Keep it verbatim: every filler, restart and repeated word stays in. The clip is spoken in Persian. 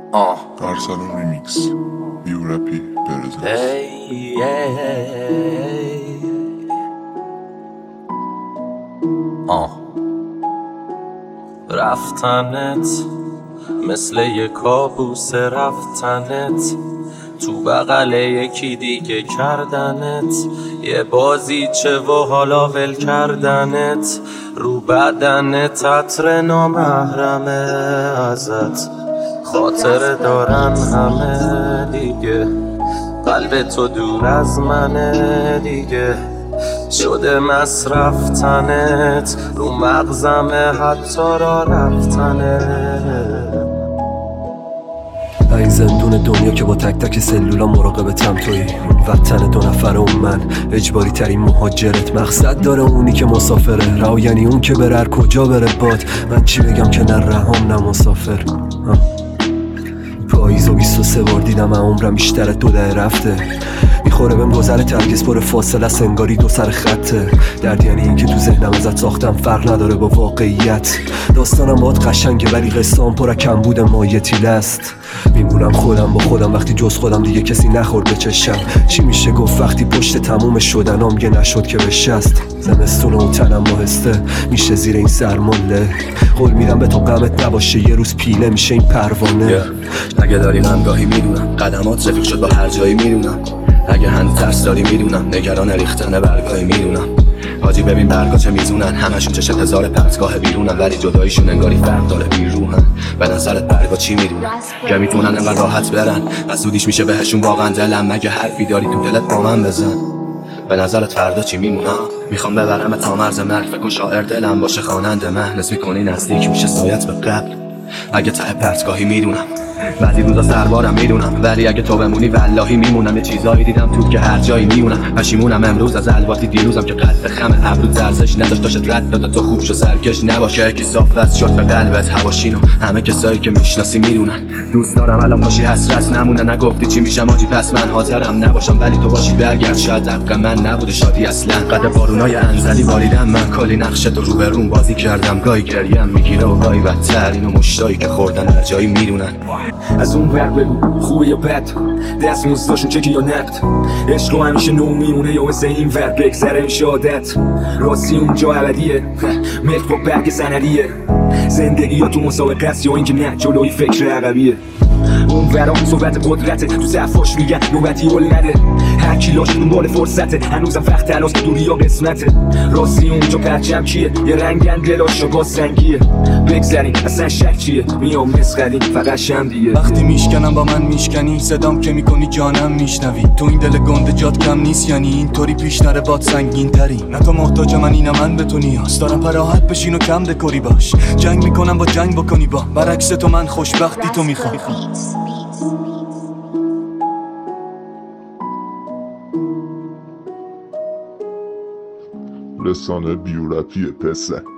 آه ارسلان ریمیکس بیورپی پرزنس. ای ای آه رفتنت مثل یه کابوس، رفتنت تو بغل یکی دیگه کردنت، یه بازیچه و حالا ول کردنت، رو بدنت عطر نامحرمه ازت، خاطر دارن همه دیگه، قلب تو دور از منه دیگه، شده مصرف تنت، رو مغزمه حتی را رفتنت. این زندون دنیا که با تک تک سلولا مراقبتم تویی، وطن دو نفر اون من، اجباری ترین مهاجرت، مقصد داره اونی که مسافره، راه یعنی اون که بره کجا بره باد، من چی بگم که نه رهام نه مسافر. پاییز و بیست و سه بار دیدم عمرم بیشتر دو ده رفته، میخوره بهم گذر ترکیز پر فاصله است انگاری دو سر خطه، درد یعنی این که تو ذهنم ازت ساختم فرق نداره با واقعیت، داستانم باید قشنگه ولی قصام پر کم بوده مایه تیله است، میمونم خودم با خودم وقتی جز خودم دیگه کسی نخورد به چشم، چی میشه گفت وقتی پشت تموم شدنام یه نشد که بشست، زمستون و تنم آهسته میشه زیر این سرماله، قول میدم به تو غمت نباشه یه روز پیله میشه این پروانه. yeah. اگه داری غمگاهی میدونم، قدمات رفیق شد با هر جایی میدونم، اگه هنوز ترس داری میدونم، نگران ریختن برگاهی میدونم، حاجی ببین برگا چه میزونن، همشون چشت هزار پرتگاه بیرونن، ولی جداییشون انگاری فرق داره بیروحن، به نظرت برگا چی میدونن که میتونن انقدر راحت برن، پس زودیش میشه بهشون واقعا دلم، مگه حرفی داری تو دلت با من بزن، به نظرت فردا چی میمونم، میخوام ببرم تا مرز مرگ، فکر کن شاعر دلم باشه خواننده مهل، اسم میکنی نزدیک میشه سایت به قبل، اگه ته پرتگاهی میدونم، بعضی روزا سربارم میدونم، ولی اگه تو بمونی والله میمونم، یه چیزایی دیدم تو که هر جایی میمونم، پشیمونم امروز از الواتی دیروزم که قد خم ابرو زرزش نداشت، داشت رد داد تا خوب شو سرکش نباشه کی صافت شد به قلبت هواشینو، همه کسایی که میشناسی میدونن، دوست دارم الان باشی حسرت نمونه، نگفتی چی میشم آجی پس من حاضرم نباشم، ولی تو باشی برگرد شاید حق من نبوده شادی اصلا، قد بارونای انزلی باریدم من، کلی نقشه تو رو به روم بازی کردم، گاهی گریم میگیره و گاهی بدتر، اینو مشتایی که خوردن هر جایی میدونن، از اون ور بگو خوبه یا بد، دست موزداشون چکی یا نقد، عشق و همیشه نو میمونه یا مثل این ور بگذره میشه عادت، راستی اونجا ابدیه ملک با برگ سندیه، زندگی یا تو مسابقه است یا اینکه نه جلوی فکر عقبیه، اون ورام صحبت قدرته، تو صفاش میگن نوبتی هل نده، هر کی لاش دنبال فرصته، هنوزم فخت تلاس که دوری یا قسمته، راستی اونجا پرچم کیه، یه رنگن دلاش با سنگیه، بگذرین اصلا شک چیه، میام مسخرین فقط شم دیگه، وقتی میشکنم با من میشکنی، صدام که میکنی جانم میشنوی، تو این دل گنده جات کم نیست، یعنی اینطوری پیش نره باد سنگین تری، نه تو محتاج من اینم من به تو نیاز دارم، پراحت بشین و کم دکوری باش، جنگ میکنم با جنگ بکنی با، برعکس تو من خوشبختی تو میخوام. رسانه بیورپی پسه.